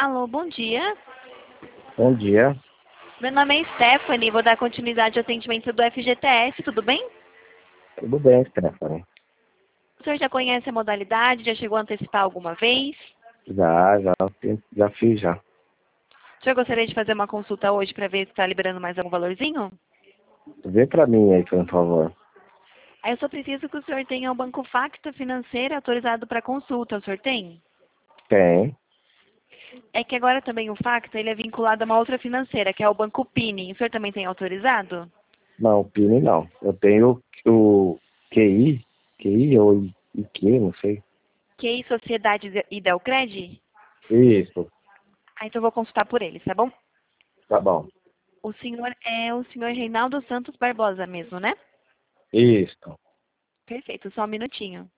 Alô, bom dia. Bom dia. Meu nome é Stephanie, vou dar continuidade ao atendimento do FGTS, tudo bem? Tudo bem, Stephanie? O senhor já conhece a modalidade? Já chegou a antecipar alguma vez? Já fiz já. O senhor gostaria de fazer uma consulta hoje para ver se está liberando mais algum valorzinho? Vê pra mim aí, por favor. Aí eu só preciso que o senhor tenha o Banco Facto Financeiro autorizado para consulta. O senhor tem? Tem. É que agora também o Facto ele é vinculado a uma outra financeira, que é o Banco Pini. O senhor também tem autorizado? Não, PIN não. Eu tenho o QI ou IQ, não sei. QI Sociedade e Delcred? Isso, Aí então eu vou consultar por eles, tá bom? tá bom. O senhor é o senhor Reinaldo Santos Barbosa mesmo, né? Isso. Perfeito, só um minutinho.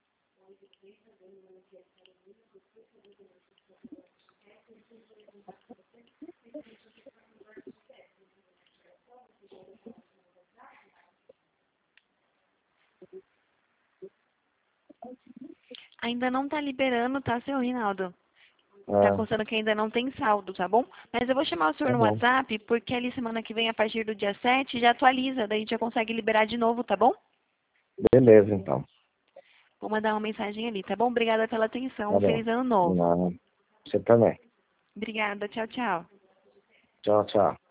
Ainda não tá liberando, tá, seu Reinaldo? Tá Ah, constando que ainda não tem saldo, tá bom? Mas eu vou chamar o senhor tá no bom. WhatsApp, porque ali semana que vem, a partir do dia 7, já atualiza, daí a gente já consegue liberar de novo, tá bom? Beleza, então. Vou mandar uma mensagem ali, tá bom? Obrigada pela atenção, Tá um bom. feliz ano De novo. nada. Você também. Obrigada, tchau, tchau. Tchau, tchau.